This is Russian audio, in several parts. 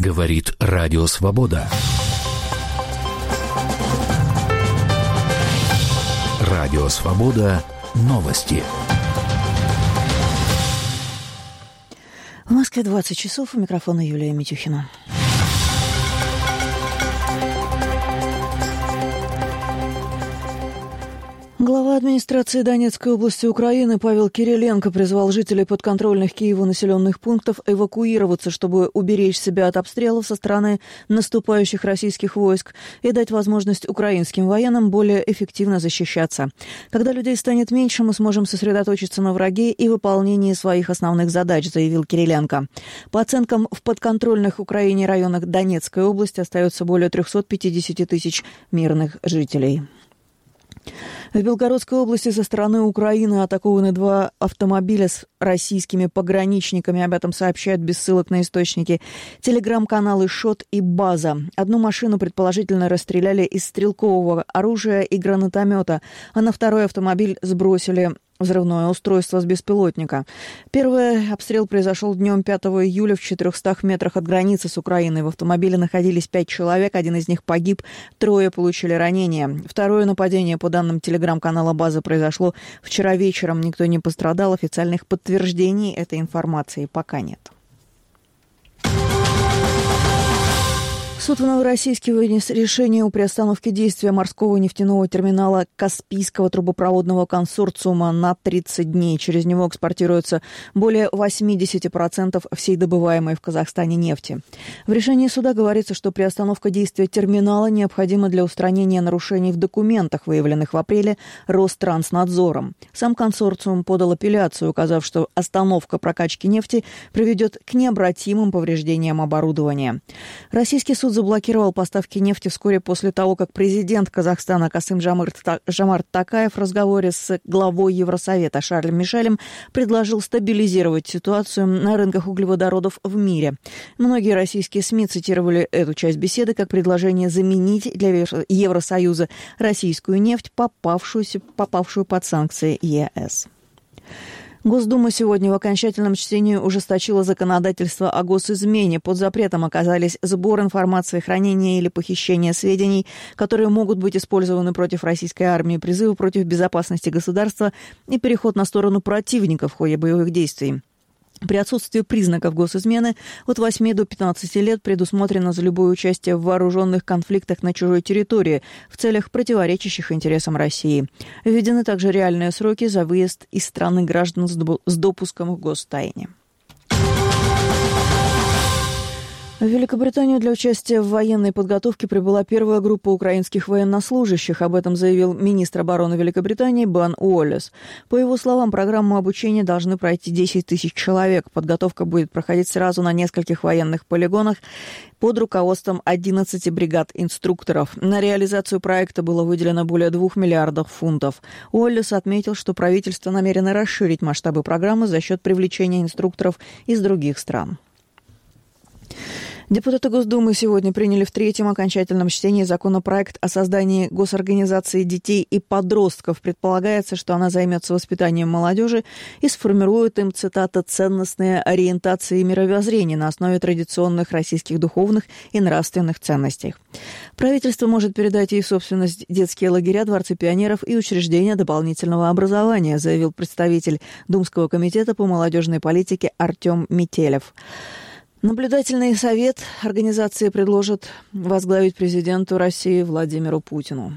Говорит Радио Свобода. Радио Свобода. Новости. В Москве 20 часов. У микрофона Юлия Митюхина. Глава администрации Донецкой области Украины Павел Кириленко призвал жителей подконтрольных Киеву населенных пунктов эвакуироваться, чтобы уберечь себя от обстрелов со стороны наступающих российских войск и дать возможность украинским военным более эффективно защищаться. Когда людей станет меньше, мы сможем сосредоточиться на враге и выполнении своих основных задач, заявил Кириленко. По оценкам, в подконтрольных Украине районах Донецкой области остается более 350 тысяч мирных жителей. В Белгородской области со стороны Украины атакованы 2 автомобиля с российскими пограничниками. Об этом сообщают без ссылок на источники телеграм-каналы «Шот» и «База». Одну машину предположительно расстреляли из стрелкового оружия и гранатомета, а на второй автомобиль сбросили взрывное устройство с беспилотника. Первый обстрел произошел днем 5 июля в 400 метрах от границы с Украиной. В автомобиле находились 5 человек, один из них погиб, 3 получили ранения. Второе нападение, по данным телеграм-канала «База», произошло вчера вечером. Никто не пострадал. Официальных подтверждений этой информации пока нет. Суд в Новороссийске вынес решение о приостановке действия морского нефтяного терминала Каспийского трубопроводного консорциума на 30 дней. Через него экспортируется более 80% всей добываемой в Казахстане нефти. В решении суда говорится, что приостановка действия терминала необходима для устранения нарушений в документах, выявленных в апреле Ространснадзором. Сам консорциум подал апелляцию, указав, что остановка прокачки нефти приведет к необратимым повреждениям оборудования. Российский суд заблокировал поставки нефти вскоре после того, как президент Казахстана Касым-Жомарт Токаев в разговоре с главой Евросовета Шарлем Мишелем предложил стабилизировать ситуацию на рынках углеводородов в мире. Многие российские СМИ цитировали эту часть беседы как предложение заменить для Евросоюза российскую нефть, попавшую под санкции ЕС. Госдума сегодня в окончательном чтении ужесточила законодательство о госизмене. Под запретом оказались сбор информации, хранение или похищение сведений, которые могут быть использованы против российской армии, призывы против безопасности государства и переход на сторону противника в ходе боевых действий. При отсутствии признаков госизмены от 8 до 15 лет предусмотрено за любое участие в вооруженных конфликтах на чужой территории в целях, противоречащих интересам России. Введены также реальные сроки за выезд из страны граждан с допуском к гостайне. В Великобританию для участия в военной подготовке прибыла первая группа украинских военнослужащих. Об этом заявил министр обороны Великобритании Бен Уоллес. По его словам, программу обучения должны пройти 10 тысяч человек. Подготовка будет проходить сразу на нескольких военных полигонах под руководством 11 бригад инструкторов. На реализацию проекта было выделено более 2 миллиардов фунтов. Уоллес отметил, что правительство намерено расширить масштабы программы за счет привлечения инструкторов из других стран. Депутаты Госдумы сегодня приняли в 3-м окончательном чтении законопроект о создании госорганизации детей и подростков. Предполагается, что она займется воспитанием молодежи и сформирует им, цитата, «ценностные ориентации и мировоззрения на основе традиционных российских духовных и нравственных ценностей». Правительство может передать ей в собственность детские лагеря, дворцы пионеров и учреждения дополнительного образования, заявил представитель Думского комитета по молодежной политике Артем Метелев. Наблюдательный совет организации предложат возглавить президенту России Владимиру Путину.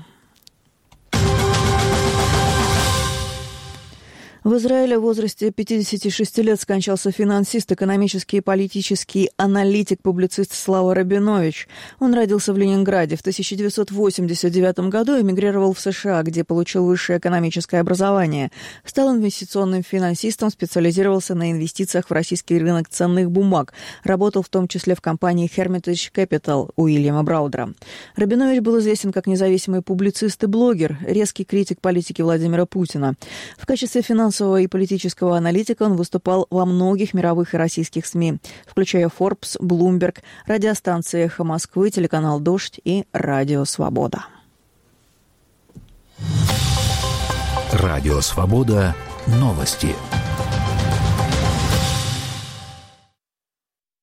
В Израиле в возрасте 56 лет скончался финансист, экономический и политический аналитик, публицист Слава Рабинович. Он родился в Ленинграде. В 1989 году эмигрировал в США, где получил высшее экономическое образование. Стал инвестиционным финансистом, специализировался на инвестициях в российский рынок ценных бумаг. Работал в том числе в компании Hermitage Capital Уильяма Браудера. Рабинович был известен как независимый публицист и блогер, резкий критик политики Владимира Путина. В качестве финансового и политического аналитика он выступал во многих мировых и российских СМИ, включая Forbes, Bloomberg, радиостанции «Эхо Москвы», телеканал «Дождь» и «Радио Свобода». Радио Свобода. Новости.